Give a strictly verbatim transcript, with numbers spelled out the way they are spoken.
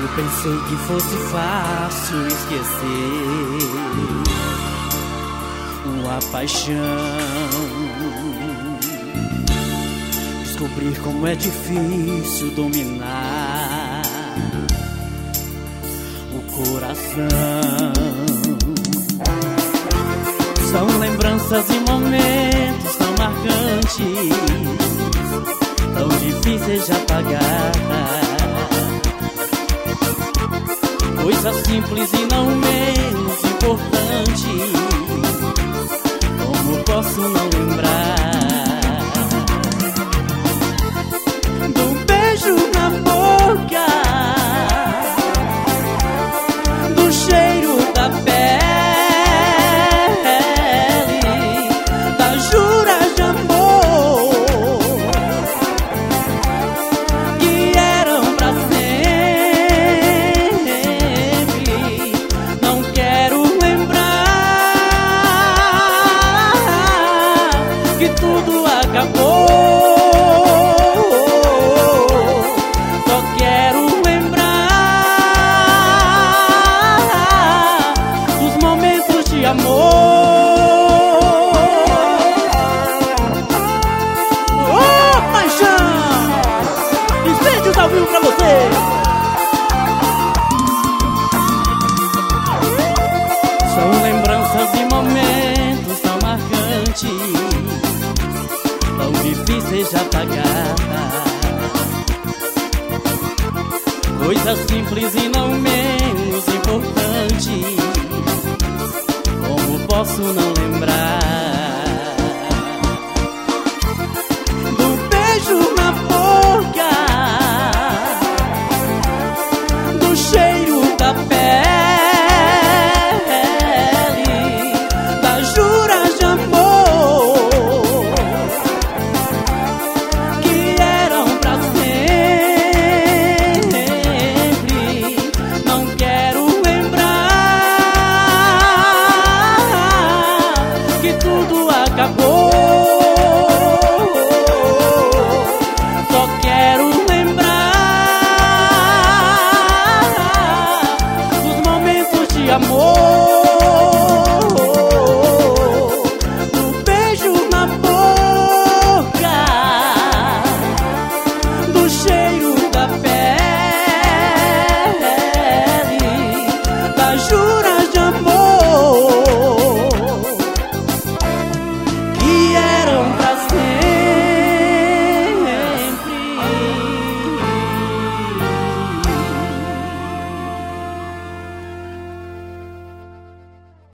Eu pensei que fosse fácil esquecer uma paixão, descobrir como é difícil dominar o coração. São lembranças e momentos tão marcantes, tão difíceis de apagar. Coisa simples e não menos importante, como posso não lembrar do beijo na boca, do cheiro da pele, das juras de amor que eram pra sempre. Não quero lembrar que tudo acabou. Só quero lembrar dos momentos de amor. Oh, paixão! Incêndios ao vivo pra você! São lembranças e momentos tão marcantes, tão difíceis de apagar. Coisas simples e não menos importantes, como posso não lembrar